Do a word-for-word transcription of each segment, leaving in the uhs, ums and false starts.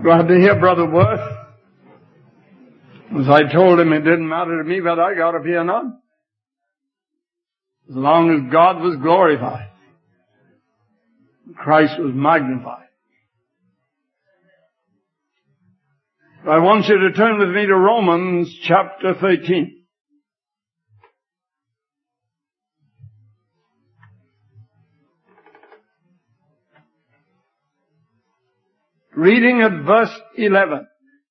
Glad to hear Brother Worth. As I told him, it didn't matter to me whether I got up here or not. As long as God was glorified, Christ was magnified. I want you to turn with me to Romans chapter thirteen. Reading at verse eleven.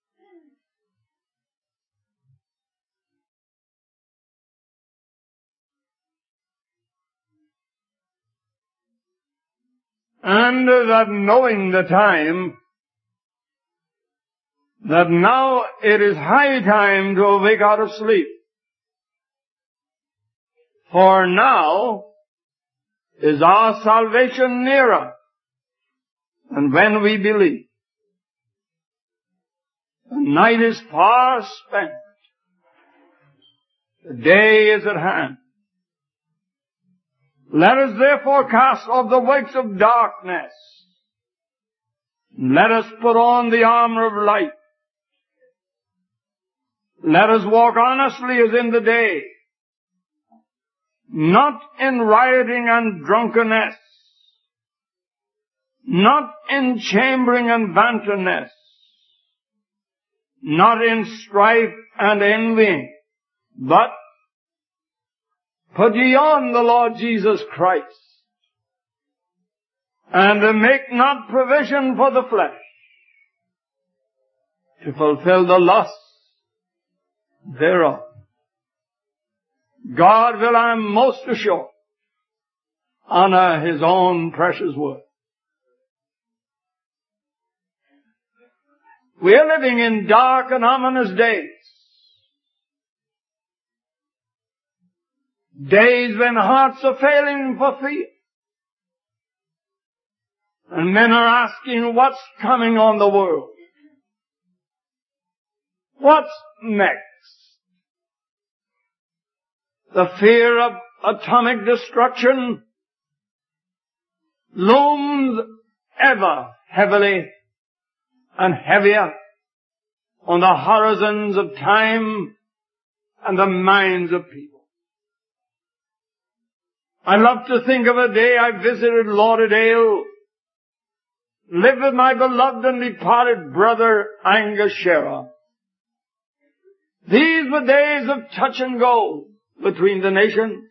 And that knowing the time, that now it is high time to awake out of sleep. For now is our salvation nearer than when we believe. The night is far spent. The day is at hand. Let us therefore cast off the works of darkness. Let us put on the armor of light. Let us walk honestly as in the day, not in rioting and drunkenness, not in chambering and wantonness, not in strife and envying, but put ye on the Lord Jesus Christ, and make not provision for the flesh to fulfill the lusts thereof. God will, I am most assured, honor His own precious word. We are living in dark and ominous days. Days when hearts are failing for fear. And men are asking what's coming on the world. What's next? The fear of atomic destruction looms ever heavily and heavier on the horizons of time and the minds of people. I love to think of a day I visited Lauderdale, lived with my beloved and departed brother Angus Shearer. These were days of touch and go between the nations.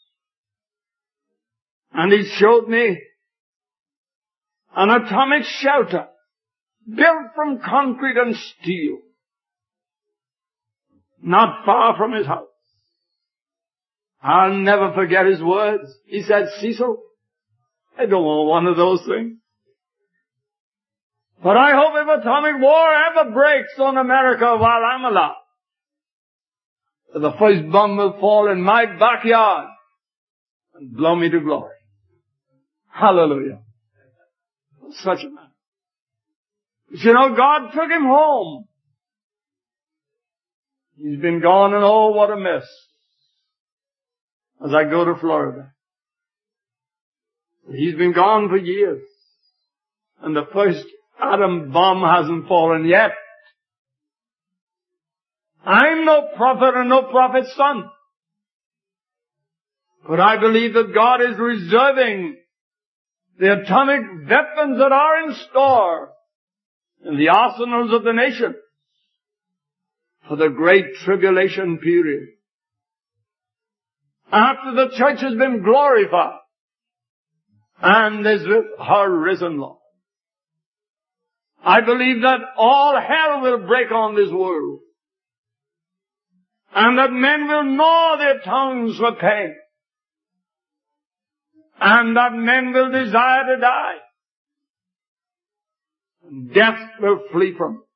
And he showed me an atomic shelter built from concrete and steel, not far from his house. I'll never forget his words. He said, Cecil, I don't want one of those things. But I hope if atomic war ever breaks on America while I'm alive, the first bomb will fall in my backyard and blow me to glory. Hallelujah. Such a man. But you know, God took him home. He's been gone, and oh, what a mess. As I go to Florida. He's been gone for years. And the first atom bomb hasn't fallen yet. I'm no prophet and no prophet's son. But I believe that God is reserving the atomic weapons that are in store in the arsenals of the nation for the great tribulation period. After the church has been glorified and is with her risen Lord. I believe that all hell will break on this world. And that men will gnaw their tongues for pain. And that men will desire to die. And death will flee from it.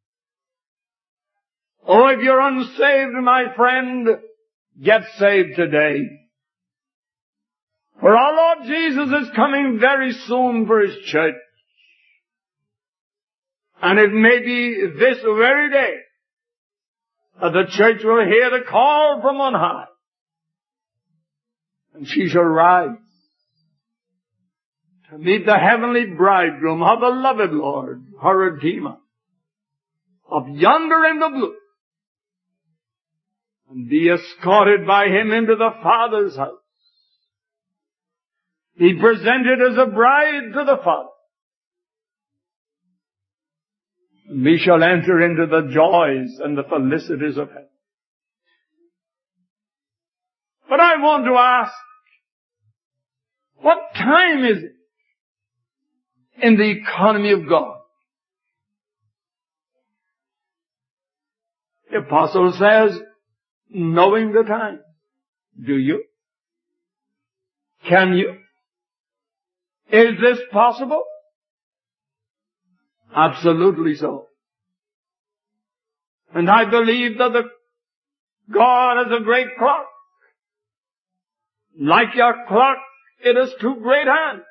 Oh, if you're unsaved, my friend, get saved today. For our Lord Jesus is coming very soon for His church. And it may be this very day that the church will hear the call from on high. And she shall rise to meet the heavenly bridegroom, her beloved Lord, her Redeemer. up yonder in the blue, and be escorted by him into the Father's house. Be presented as a bride to the Father. And we shall enter into the joys and the felicities of heaven. But I want to ask, what time is it in the economy of God? The apostle says, knowing the time. Do you? Can you? Is this possible? Absolutely so. And I believe that the God has a great clock. Like your clock, it has two great hands.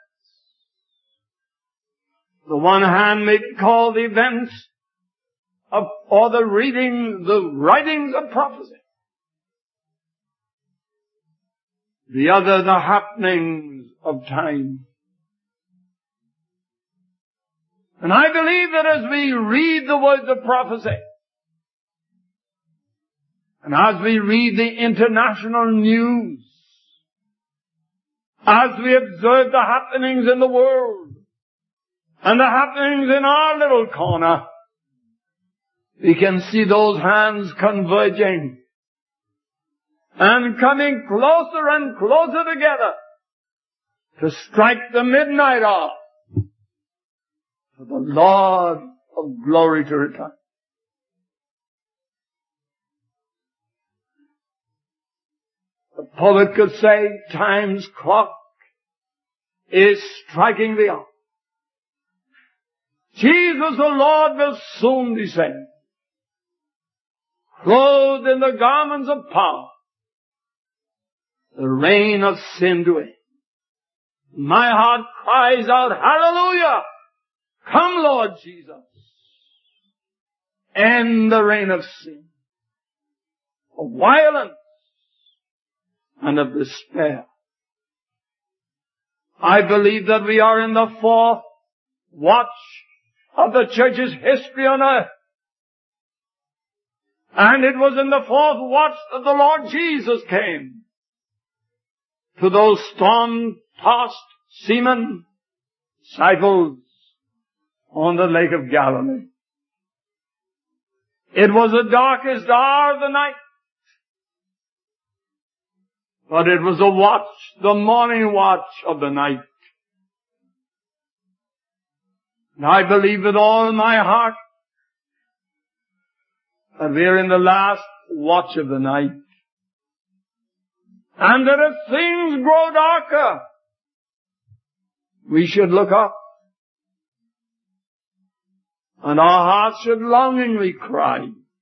The one hand may be called the events of, or the reading, the writings of prophecy. The other, the happenings of time. And I believe that as we read the words of prophecy, and as we read the international news, as we observe the happenings in the world, and the happenings in our little corner, we can see those hands converging and coming closer and closer together to strike the midnight hour for the Lord of glory to return. The poet could say, time's clock is striking the hour. Jesus the Lord will soon descend, clothed in the garments of power, the reign of sin to end. My heart cries out, hallelujah! Come, Lord Jesus. End the reign of sin, of violence, and of despair. I believe that we are in the fourth watch of the church's history on earth. And it was in the fourth watch that the Lord Jesus came to those storm-tossed seamen, disciples on the lake of Galilee. It was the darkest hour of the night, but it was a watch, the morning watch of the night. And I believe with all my heart that we are in the last watch of the night. And that as things grow darker, we should look up. And our hearts should longingly cry,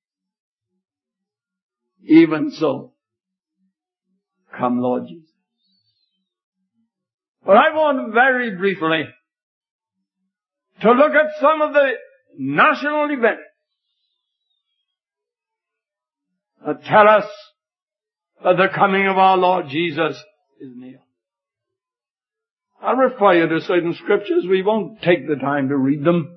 even so, come Lord Jesus. But I want very briefly to look at some of the national events that tell us that the coming of our Lord Jesus is near. I'll refer you to certain scriptures. We won't take the time to read them.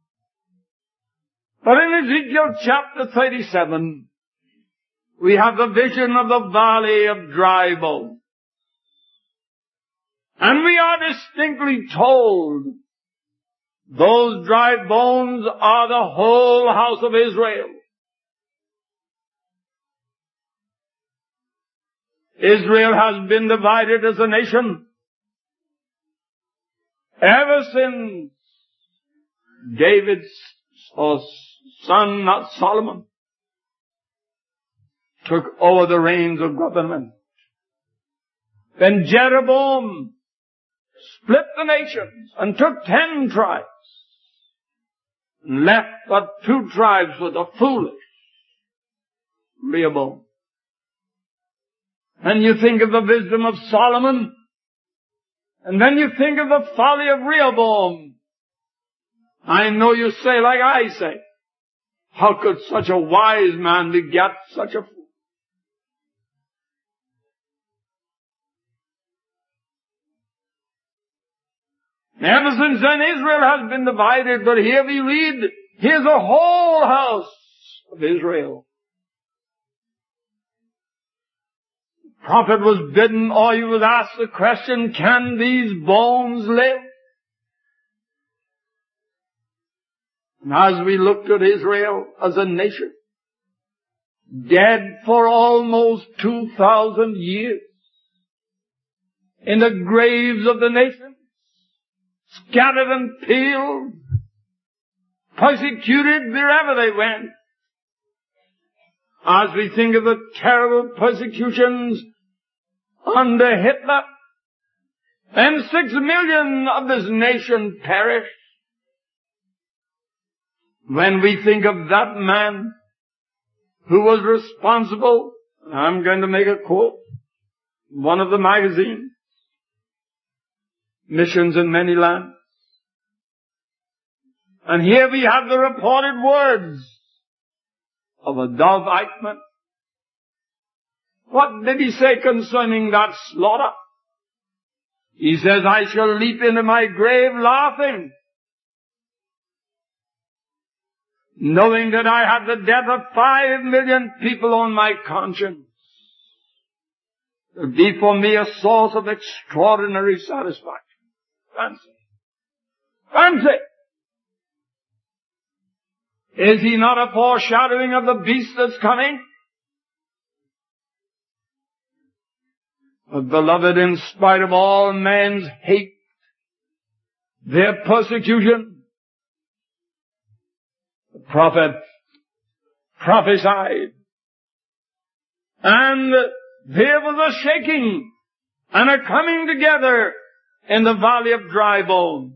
But in Ezekiel chapter thirty-seven, we have the vision of the valley of dry bones. And we are distinctly told those dry bones are the whole house of Israel. Israel has been divided as a nation ever since David's son, not Solomon, took over the reins of government. Then Jeroboam split the nations and took ten tribes and left but two tribes for the foolish Rehoboam. And you think of the wisdom of Solomon, and then you think of the folly of Rehoboam. I know you say like I say, how could such a wise man beget such a fool? Ever since then Israel has been divided, but here we read Here's a whole house of Israel. The prophet was bidden, or he was asked the question, can these bones live? And as we looked at Israel as a nation, dead for almost two thousand years, in the graves of the nations, scattered and peeled, persecuted wherever they went. As we think of the terrible persecutions under Hitler, and six million of this nation perished. When we think of that man who was responsible, I'm going to make a quote, one of the magazines, Missions in Many Lands. And here we have the reported words of Adolf Eichmann. What did he say concerning that slaughter? He says, I shall leap into my grave laughing, knowing that I have the death of five million people on my conscience. It will be for me a source of extraordinary satisfaction. Fancy. Fancy. Is he not a foreshadowing of the beast that's coming? But beloved, in spite of all men's hate, their persecution, the prophet prophesied, and there was a shaking and a coming together in the valley of dry bones.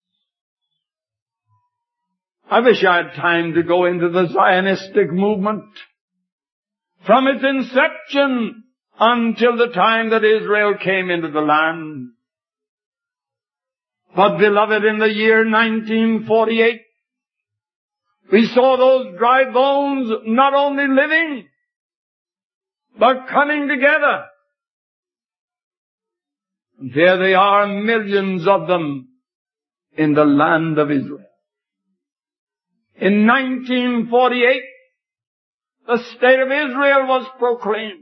I wish I had time to go into the Zionistic movement from its inception until the time that Israel came into the land. But beloved, in the year nineteen forty-eight, we saw those dry bones not only living, but coming together. And there they are, millions of them, in the land of Israel. In nineteen forty-eight, the state of Israel was proclaimed.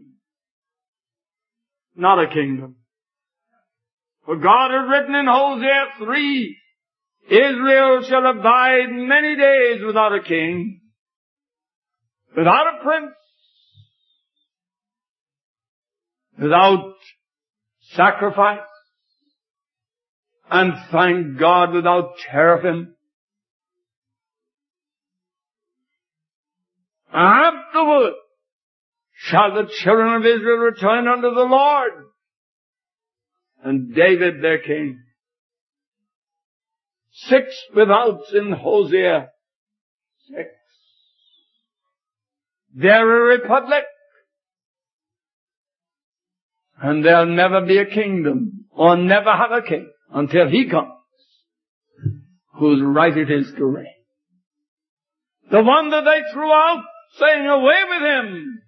Not a kingdom. For God had written in Hosea three, Israel shall abide many days without a king, without a prince, without sacrifice, and thank God, without teraphim. Afterward shall the children of Israel return unto the Lord, and David their king. Six withouts in Hosea. Six. They're a republic. And there'll never be a kingdom, or never have a king, until he comes, whose right it is to reign. The one that they threw out, saying, away with him.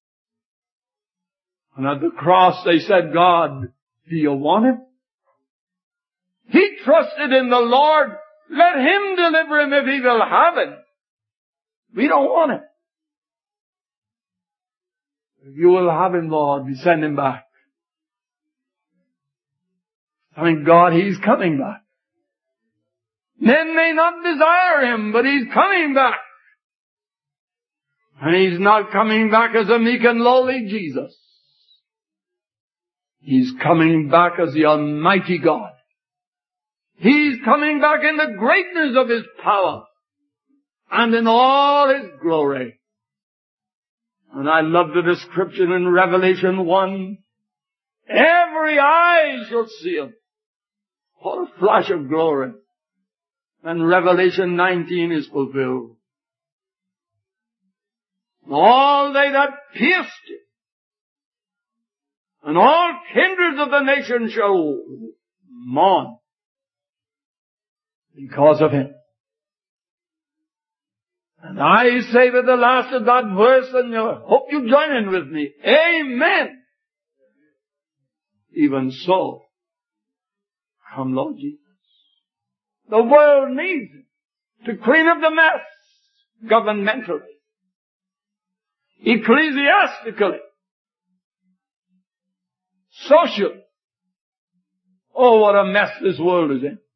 And at the cross they said, God, do you want him? He trusted in the Lord. Let him deliver him if he will have it. We don't want him. If you will have him, Lord, we send him back. Thank God he's coming back. Men may not desire him, but he's coming back. And he's not coming back as a meek and lowly Jesus. He's coming back as the Almighty God. He's coming back in the greatness of his power and in all his glory. And I love the description in Revelation one. Every eye shall see him. What a flash of glory. And Revelation nineteen is fulfilled. All they that pierced him, and all kindreds of the nation shall mourn because of him. And I say with the last of that verse, and I hope you join in with me, amen. Even so, come Lord Jesus. The world needs him to clean up the mess governmentally, ecclesiastically, socially. Oh, what a mess this world is in.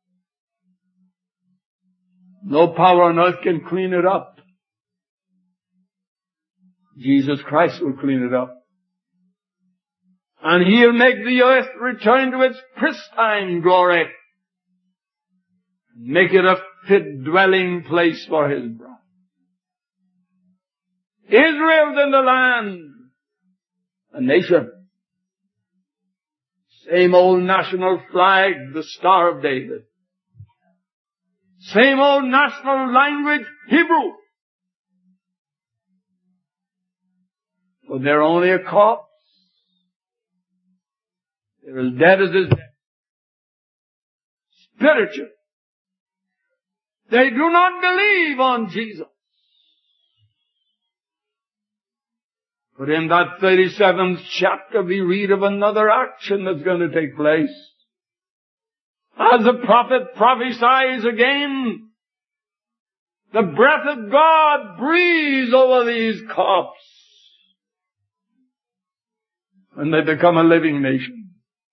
No power on earth can clean it up. Jesus Christ will clean it up. And He'll make the earth return to its pristine glory. Make it a fit dwelling place for His bride. Israel's in the land, a nation. Same old national flag, the Star of David. Same old national language, Hebrew. But they're only a corpse. They're as dead as is dead. Spiritual. They do not believe on Jesus. But in that thirty-seventh chapter we read of another action that's going to take place. As the prophet prophesies again, the breath of God breathes over these corpses, and they become a living nation.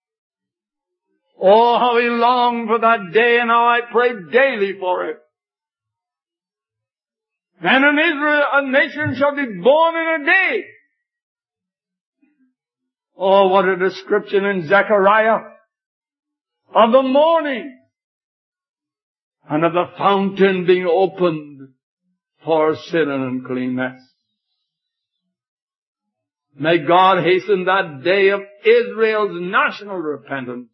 Oh, how we long for that day, and how I pray daily for it. And an Israel, a nation shall be born in a day. Oh, what a description in Zechariah of the morning and of the fountain being opened for sin and uncleanness. May God hasten that day of Israel's national repentance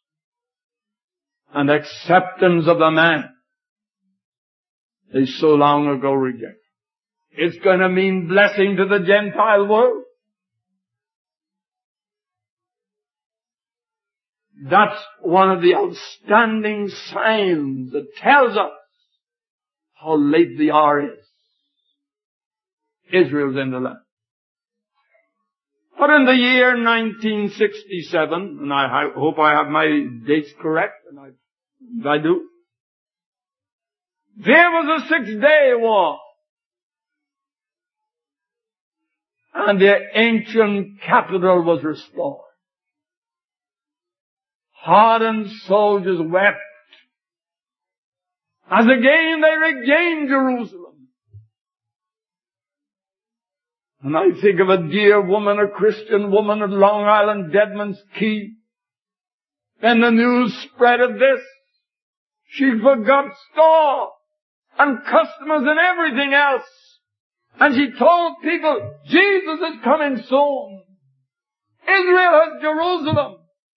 and acceptance of the man they so long ago rejected. It's going to mean blessing to the Gentile world. That's one of the outstanding signs that tells us how late the hour is. Israel's in the land. But in the year nineteen sixty-seven, and I hope I have my dates correct, and I, I do, there was a six-day war. And the ancient capital was restored. Hardened soldiers wept as again they regained Jerusalem. And I think of a dear woman, a Christian woman at Long Island, Deadman's Key. When the news spread of this, she forgot store and customers and everything else. And she told people, Jesus is coming soon. Israel has Jerusalem.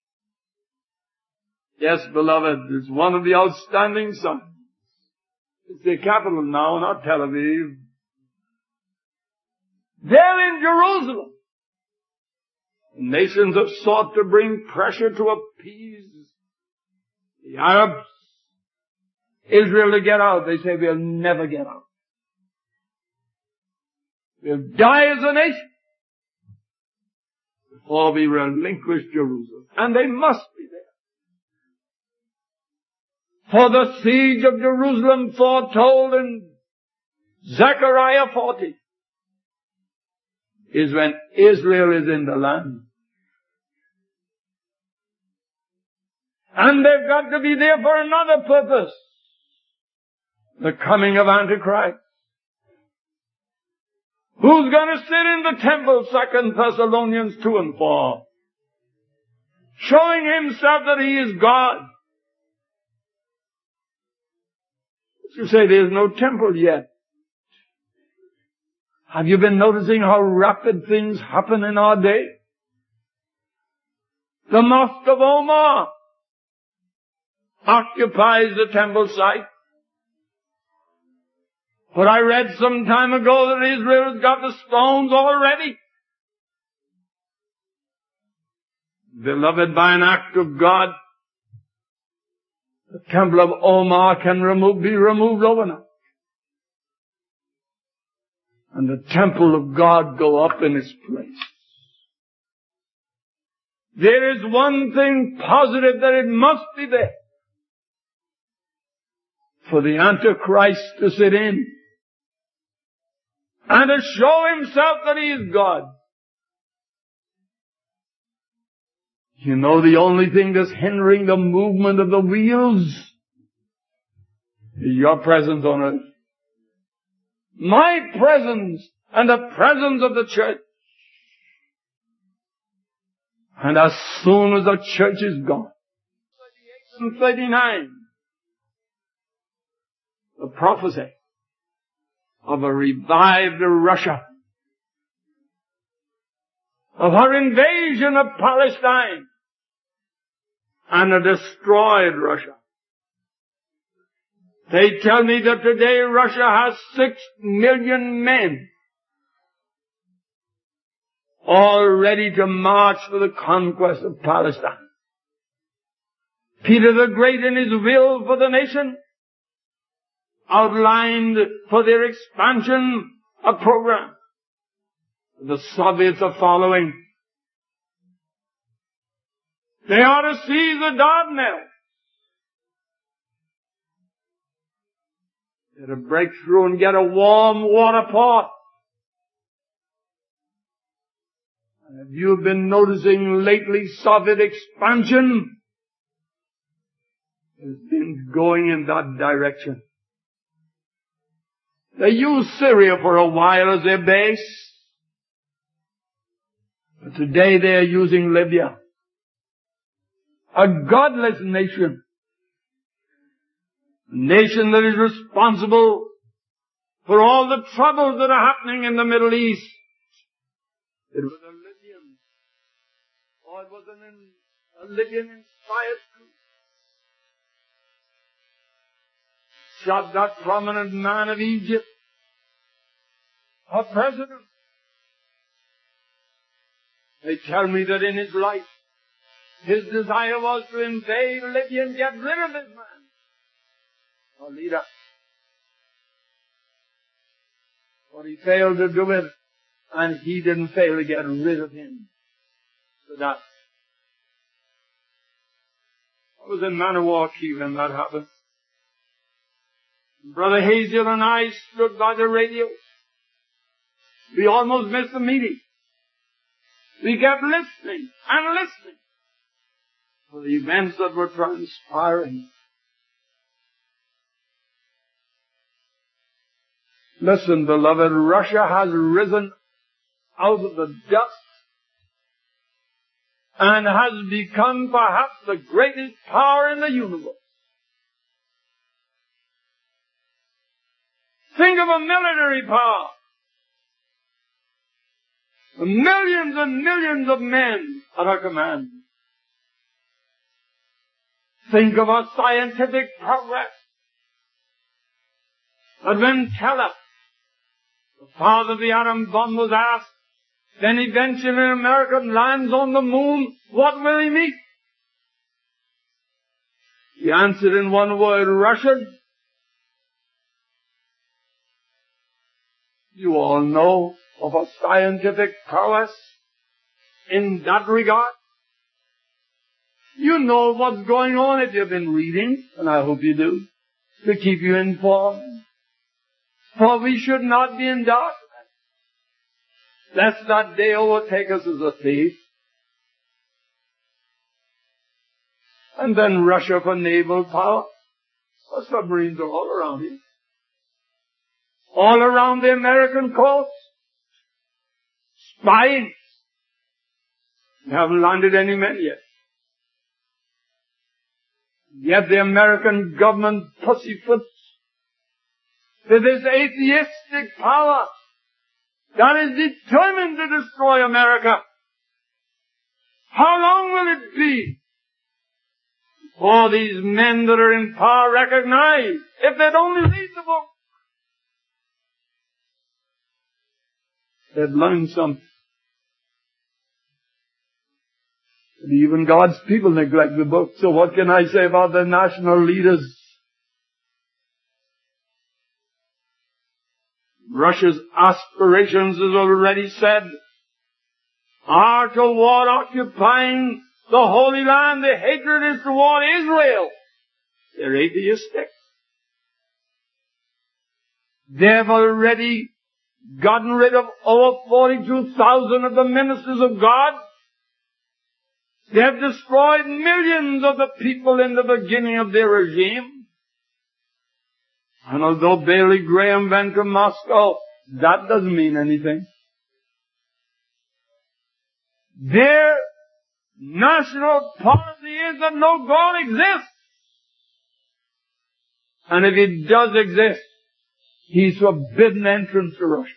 Yes, beloved, it's one of the outstanding signs. It's the capital now, not Tel Aviv. They're in Jerusalem. Nations have sought to bring pressure to appease the Arabs. Israel to get out. They say we'll never get out. We'll die as a nation before we relinquish Jerusalem. And they must be there. For the siege of Jerusalem foretold in Zechariah forty is when Israel is in the land. And they've got to be there for another purpose. The coming of Antichrist. Who's going to sit in the temple, Second Thessalonians two and four, showing himself that he is God. You say there's no temple yet. Have you been noticing how rapid things happen in our day? The Mosque of Omar occupies the temple site. But I read some time ago that Israel has got the stones already. Beloved, by an act of God, the temple of Omar can remove, be removed overnight. And the temple of God go up in its place. There is one thing positive, that it must be there for the Antichrist to sit in. and to show himself that he is God. You know, the only thing that's hindering the movement of the wheels is your presence on earth. My presence and the presence of the church. And as soon as the church is gone, in thirty-nine, the prophecy of a revived Russia, of her invasion of Palestine, and a destroyed Russia. They tell me that today Russia has six million men all ready to march for the conquest of Palestine. Peter the Great, in his will for the nation, outlined for their expansion a program. The Soviets are following. They are to seize the Dardanelles. They're to break through and get a warm water port. And have you been noticing lately Soviet expansion has been going in that direction? They used Syria for a while as their base. But today they are using Libya. A godless nation. A nation that is responsible for all the troubles that are happening in the Middle East. It was a Libyan, or it was an, a Libyan-inspired coup. Shot that prominent man of Egypt, our president. They tell me that in his life, his desire was to invade Libya and get rid of this man, our leader. But he failed to do it, and he didn't fail to get rid of him. So that I was in Maniwaki when that happened. Brother Hazel and I stood by the radio. We almost missed the meeting. We kept listening and listening for the events that were transpiring. Listen, beloved, Russia has risen out of the dust and has become perhaps the greatest power in the universe. Think of a military power. Millions and millions of men at her command. Think of our scientific progress. But when Teller, the father of the atom bomb, was asked, then eventually an American lands on the moon, what will he meet? He answered in one word, Russian. You all know of a scientific prowess in that regard. You know what's going on if you've been reading, and I hope you do, to keep you informed. For we should not be in darkness, lest that day overtake us as a thief. And then Russia for naval power. The submarines are all around here. All around the American coast. Spying. They haven't landed any men yet. Yet the American government pussyfoots to this atheistic power that is determined to destroy America. How long will it be before these men that are in power recognize, if they'd only read the book, they'd learn something? But even God's people neglect the book, so what can I say about the national leaders? Russia's aspirations, as already said, are toward occupying the Holy Land. The hatred is toward Israel. They're atheistic. They've already gotten rid of over forty-two thousand of the ministers of God. They have destroyed millions of the people in the beginning of their regime. And although Billy Graham went to Moscow, that doesn't mean anything. Their national policy is that no God exists. And if He does exist, He's forbidden entrance to Russia.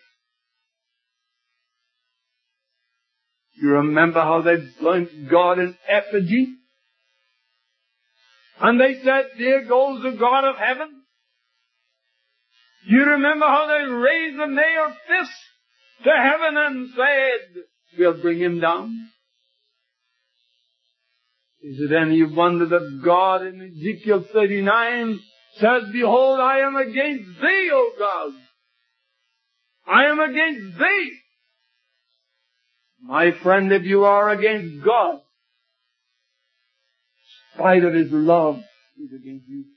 You remember how they burnt God in effigy? And they said, there goes the God of heaven. You remember how they raised the nailed fist to heaven and said, we'll bring Him down? Is it any wonder that God in Ezekiel thirty-nine says, behold, I am against thee, O God. I am against thee. My friend, if you are against God, in spite of His love, He's against you.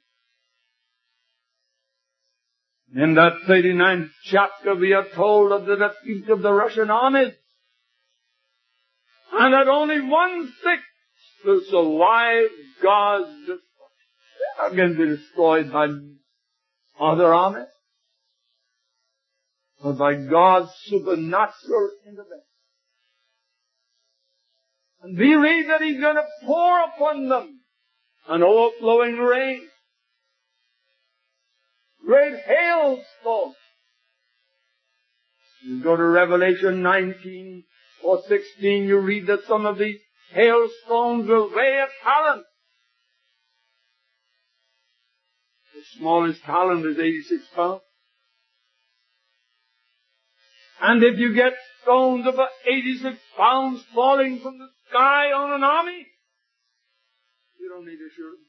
In that thirty-ninth chapter, we are told of the defeat of the Russian armies, and that only one-sixth will survive God's destruction. They are going to be destroyed by other armies, but by God's supernatural intervention. And we read that He's going to pour upon them an overflowing rain, great hailstorm. You go to Revelation nineteen or sixteen, you read that some of these hailstones will weigh a talent. The smallest talent is eighty-six pounds. And if you get stones of eighty-six pounds falling from the sky on an army, you don't need assurance.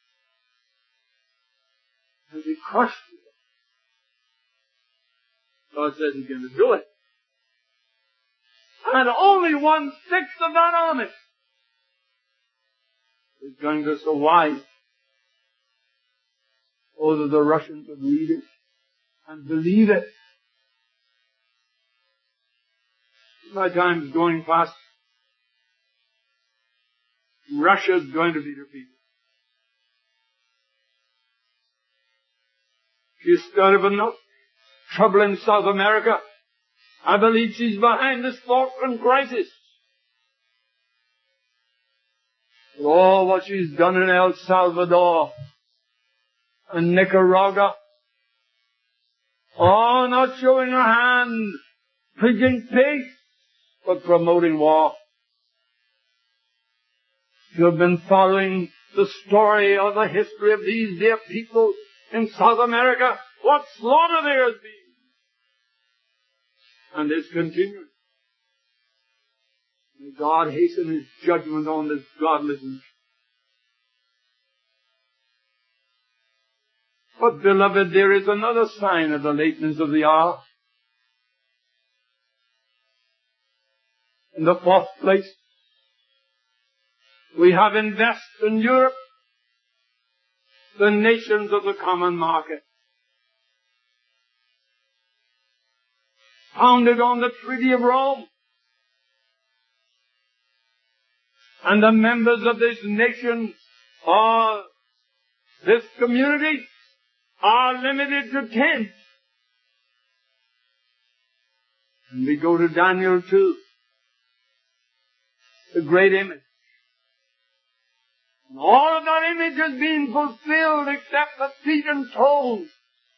They'll be crushed. God says He's going to do it. And only one-sixth of that army is going to survive. Oh, that the Russians would read it and believe it. My time is going fast. Russia's going to be defeated. She's stirred up enough trouble in South America. I believe she's behind this Falkland crisis. With all what she's done in El Salvador and Nicaragua. Oh, not showing her hand, preaching peace, but promoting war. You have been following the story or the history of these dear people in South America. What slaughter there has been. And is continuing. May God hasten His judgment on this godlessness. But beloved, there is another sign of the lateness of the hour. In the fourth place, we have in Western Europe the nations of the common market, founded on the Treaty of Rome. And the members of this nation or this community are limited to ten. And we go to Daniel two, the great image. And all of that image has been fulfilled except the feet and toes.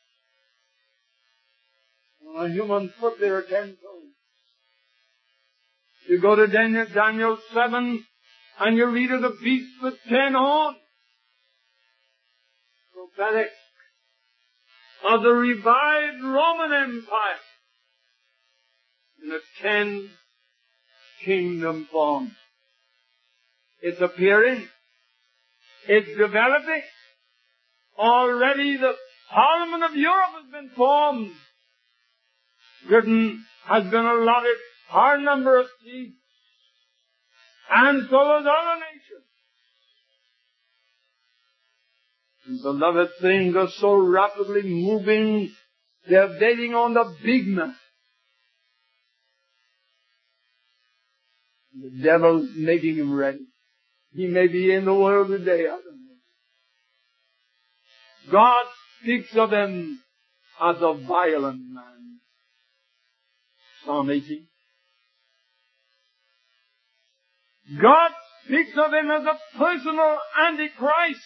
On a human foot there are ten toes. You go to Daniel, Daniel seven and you read of the beast with ten horns. Prophetic of the revived Roman Empire in a ten kingdom form. It's appearing. It's developing. Already the Parliament of Europe has been formed. Britain has been allotted our number of seats. And so has other nations. And beloved, things are so rapidly moving, they're dating on the big man. The devil's making him ready. He may be in the world today, I don't know. God speaks of him as a violent man. Psalm eighteen. God speaks of him as a personal Antichrist.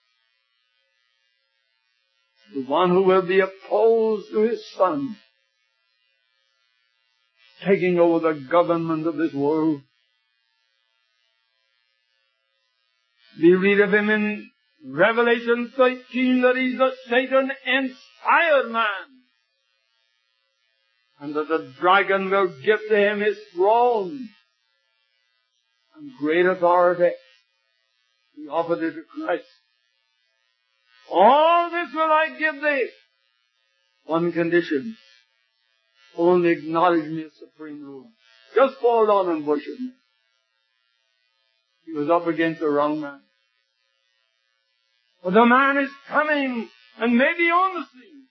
The one who will be opposed to his Son, taking over the government of this world. We read of him in Revelation thirteen that he's a Satan-inspired man, and that the dragon will give to him his throne and great authority. He offered it to Christ. All this will I give thee. One condition. Only acknowledge me as supreme ruler. Just fall down and worship me. He was up against the wrong man. But the man is coming and may be on the scene,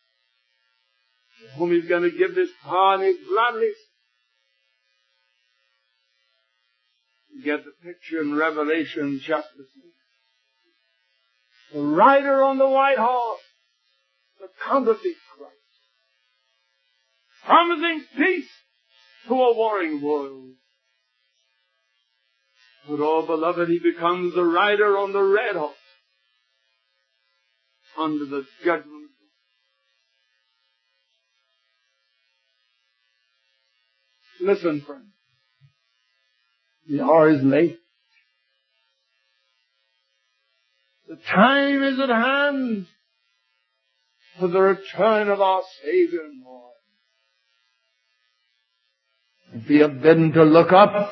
to whom he's going to give this power, and he'll gladly get the picture in Revelation chapter six. The rider on the white horse, the counterfeit Christ, promising peace to a warring world. But oh, beloved, he becomes the rider on the red horse, under the judgment. Listen, friend. The hour is late. The time is at hand for the return of our Savior and Lord. If we are bidden to look up,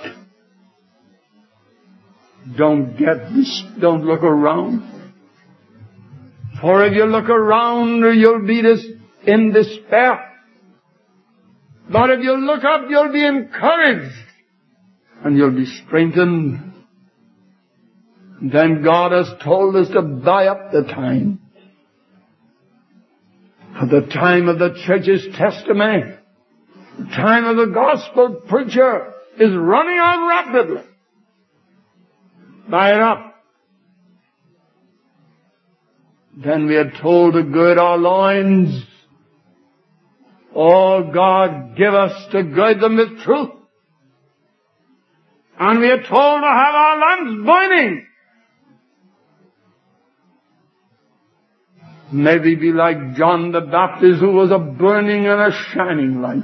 don't get this, don't look around. For if you look around, you'll be this, in despair. But if you look up, you'll be encouraged. And you'll be strengthened. Then God has told us to buy up the time. For the time of the church's testimony, the time of the gospel preacher is running out rapidly. Buy it up. Then we are told to gird our loins. Oh, God, give us to gird them with truth. And we are told to have our lamps burning. May we be like John the Baptist, who was a burning and a shining light.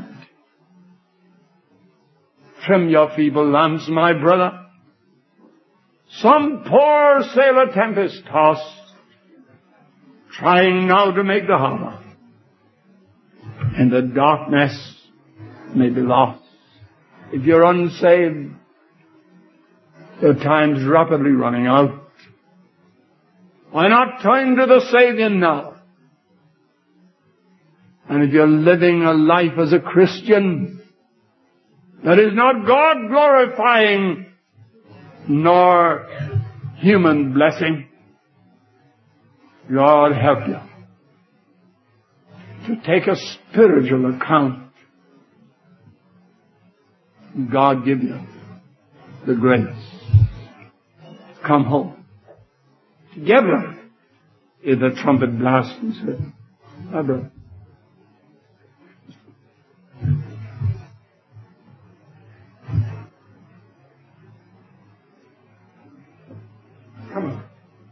Trim your feeble lamps, my brother. Some poor sailor tempest tossed, trying now to make the harbor, and the darkness may be lost. If you're unsaved, your time's rapidly running out. Why not turn to the Savior now? And if you're living a life as a Christian that is not God glorifying nor human blessing, God help you to take a spiritual account. God give you the grace. Come home. Together, if the trumpet blasts, he said, my brother. Come on.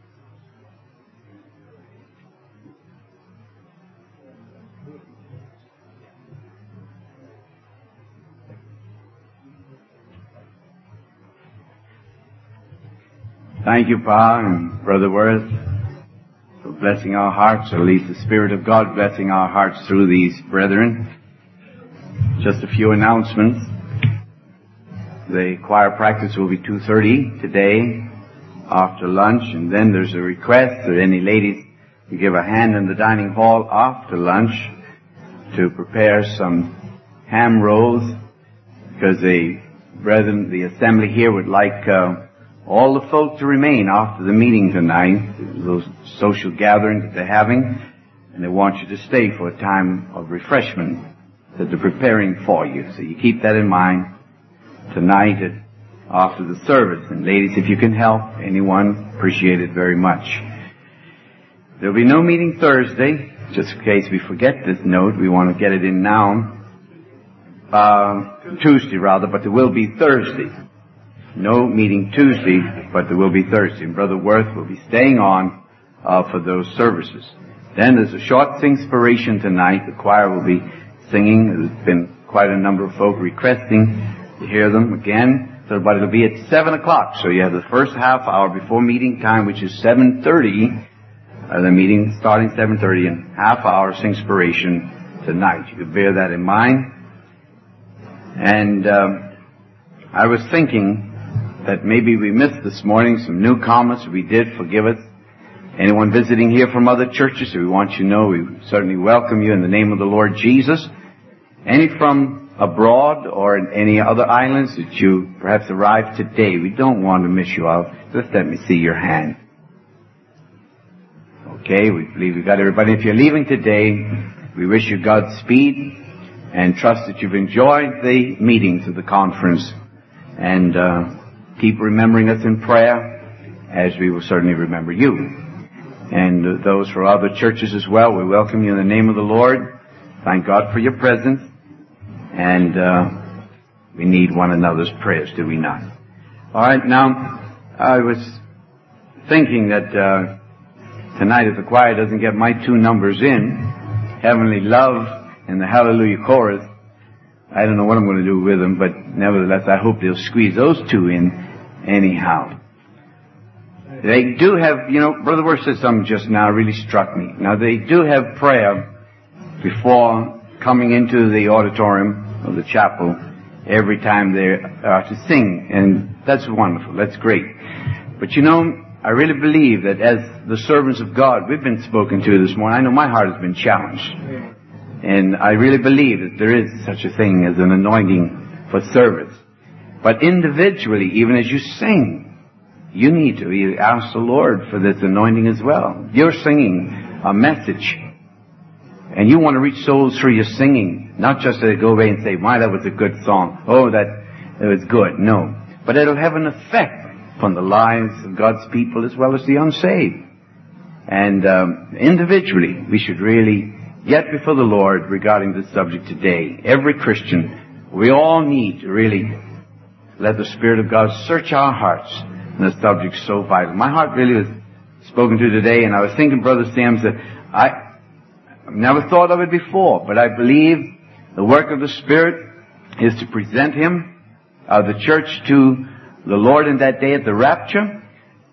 Thank you, Pa and Brother Worth, for blessing our hearts, or at least the Spirit of God blessing our hearts through these brethren. Just a few announcements. The choir practice will be two thirty today after lunch, and then there's a request that any ladies who give a hand in the dining hall after lunch to prepare some ham rolls, because the brethren, the assembly here would like uh, all the folk to remain after the meeting tonight, those social gatherings that they're having, and they want you to stay for a time of refreshment that they're preparing for you. So you keep that in mind tonight at after the service. And ladies, if you can help anyone, appreciate it very much. There'll be no meeting Thursday. Just in case we forget this note, we want to get it in now. Uh, Tuesday rather, but there will be Thursday. No meeting Tuesday, but there will be Thursday. And Brother Worth will be staying on uh, for those services. Then there's a short inspiration tonight. The choir will be singing. There's been quite a number of folk requesting to hear them again. So, but it'll be at seven o'clock. So you have the first half hour before meeting time, which is seven thirty. Uh, the meeting starting seven thirty, and half hour inspiration tonight. You could bear that in mind. And um, I was thinking that maybe we missed this morning some newcomers. If we did, forgive us. Anyone visiting here from other churches, we want you to know we certainly welcome you in the name of the Lord Jesus. Any from abroad or in any other islands that you perhaps arrived today, we don't want to miss you out. Just let me see your hand. Okay, we believe we got everybody. If you're leaving today, we wish you Godspeed and trust that you've enjoyed the meetings of the conference. And uh, keep remembering us in prayer, as we will certainly remember you. And uh, those for other churches as well, we welcome you in the name of the Lord. Thank God for your presence. And uh, we need one another's prayers, do we not? All right, now, I was thinking that uh, tonight, if the choir doesn't get my two numbers in, Heavenly Love and the Hallelujah Chorus, I don't know what I'm going to do with them, but nevertheless, I hope they'll squeeze those two in anyhow. They do have, you know, Brother Worth said something just now really struck me. Now, they do have prayer before coming into the auditorium of the chapel every time they are to sing, and that's wonderful. That's great. But you know, I really believe that as the servants of God, we've been spoken to this morning. I know my heart has been challenged. And I really believe that there is such a thing as an anointing for service. But individually, even as you sing, you need to ask the Lord for this anointing as well. You're singing a message, and you want to reach souls through your singing, not just to go away and say, "My, that was a good song. Oh, that, that was good." No. But it'll have an effect upon the lives of God's people as well as the unsaved. And um, individually, we should really get before the Lord regarding this subject today. Every Christian, we all need to really let the Spirit of God search our hearts on a subject so vital. My heart really was spoken to today, and I was thinking, Brother Sam, that I I've never thought of it before, but I believe the work of the Spirit is to present Him, uh, the church, to the Lord in that day at the rapture,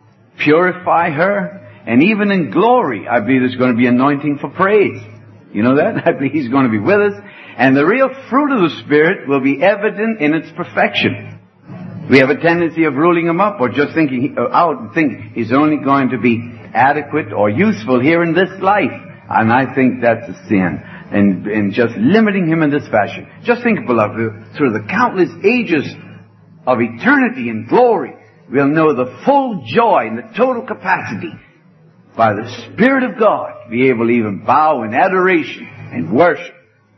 purify her, and even in glory, I believe there's going to be anointing for praise. You know that? I believe He's going to be with us. And the real fruit of the Spirit will be evident in its perfection. We have a tendency of ruling Him up or just thinking out and think He's only going to be adequate or useful here in this life. And I think that's a sin. And, and just limiting Him in this fashion. Just think, beloved, through the countless ages of eternity and glory, we'll know the full joy and the total capacity by the Spirit of God, be able to even bow in adoration and worship.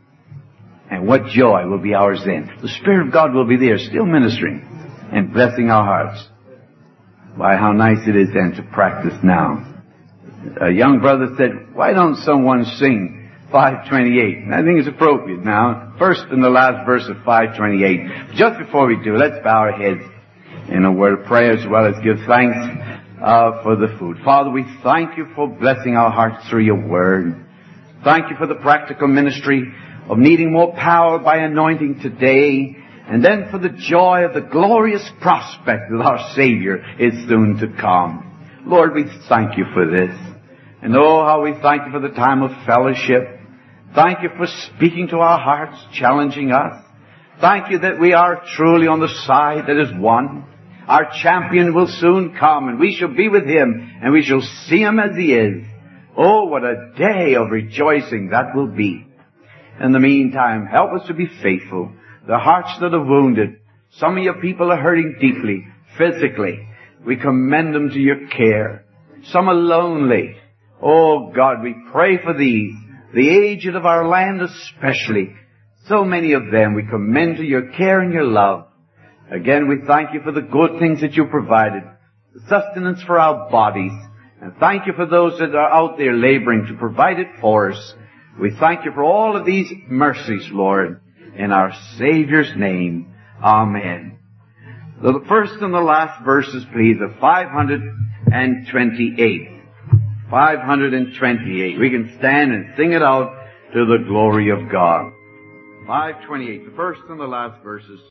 And what joy will be ours then. The Spirit of God will be there, still ministering and blessing our hearts. Why, how nice it is then to practice now. A young brother said, "Why don't someone sing five twenty-eight? And I think it's appropriate now. First and the last verse of five twenty-eight. Just before we do, let's bow our heads in a word of prayer as well as give thanks Uh, for the food. Father, we thank You for blessing our hearts through Your word. Thank You for the practical ministry of needing more power by anointing today, and then for the joy of the glorious prospect that our Savior is soon to come. Lord, we thank You for this. And oh, how we thank You for the time of fellowship. Thank You for speaking to our hearts, challenging us. Thank You that we are truly on the side that is one. Our champion will soon come, and we shall be with Him, and we shall see Him as He is. Oh, what a day of rejoicing that will be. In the meantime, help us to be faithful. The hearts that are wounded, some of Your people are hurting deeply, physically. We commend them to Your care. Some are lonely. Oh, God, we pray for these, the aged of our land especially. So many of them we commend to Your care and Your love. Again, we thank you for the good things that you provided, the sustenance for our bodies, and thank you for those that are out there laboring to provide it for us. We thank you for all of these mercies, Lord, in our Savior's name. Amen. So the first and the last verses, please, of five hundred twenty-eight. five hundred twenty-eight. We can stand and sing it out to the glory of God. five twenty-eight, the first and the last verses.